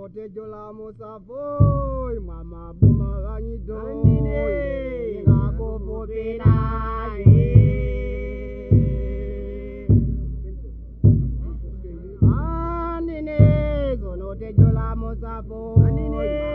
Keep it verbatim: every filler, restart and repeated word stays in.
Zonotejola musafoi mama buma vanyido ingakofopera anine zonotejola musafoi